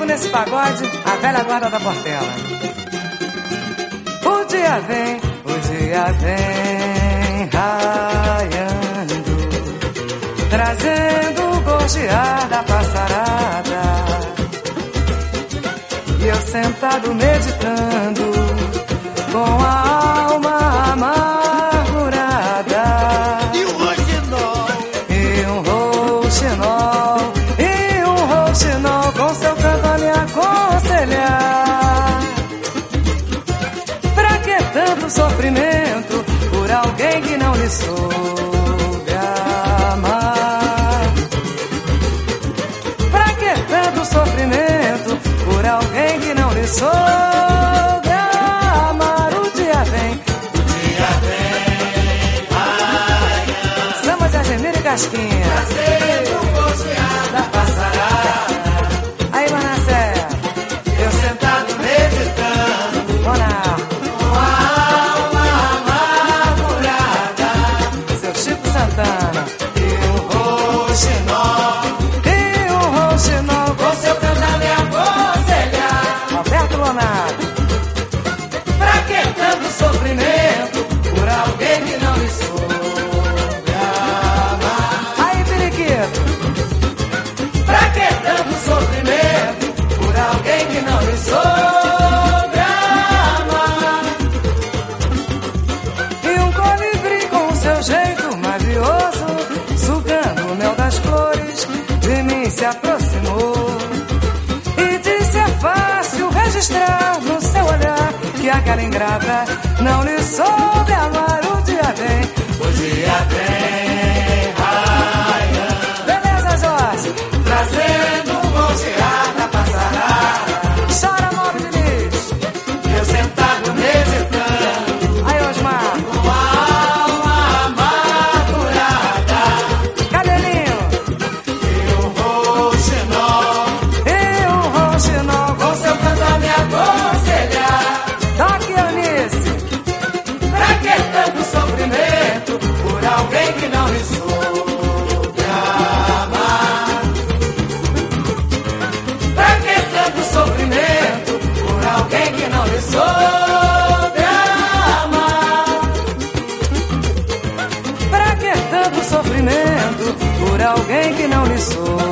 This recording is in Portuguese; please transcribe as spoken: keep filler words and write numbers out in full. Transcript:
vivo nesse pagode, a velha guarda da Portela. O dia vem, o dia vem raiando, trazendo o gorjear da passarada. E eu sentado meditando, com a alma amargurada. E um rouxinol, e um rouxinol, e um rouxinol com seu canto a me aconselhar. Pra que tanto sofrimento por alguém que não lhe soube amar? Pra que tanto sofrimento por alguém que não lhe soube amar? O dia vem, o dia vem raiando, samba de Argemiro e Casquinha, trazendo o gorjear da passarada. aí Manassé, Eu sentado meditando, Monarco, com a alma amargurada. seu Chico Santana, E um rouxinol, e um rouxinol com seu canto a me aconselhar. Roberto Leonardo. Pra que tanto sofrimento por alguém que não lhe soube amar? Aí Periquito, Pra que tanto sofrimento por alguém que não lhe soube amar? e um colibri com seu jeito mavioso, sugando o mel das flores, de mim se aproximou e disse: é fácil registrar no seu olhar que aquela ingrata não lhe soube amar. O dia vem, O dia vem raiando, beleza, Jorge, trazendo o gorjear da passarada. chora, Mauro Diniz, E eu sentado meditando, aí Osmar, com a alma amargurada. Cabelinho, E um rouxinol, e um rouxinol com seu canto a me aconselhar. Doc Eunice, Pra que tanto sofrimento por alguém que não lhe soube amar? Pra que tanto sofrimento por alguém que não lhe soube amar? pra que tanto sofrimento por alguém que não lhe soube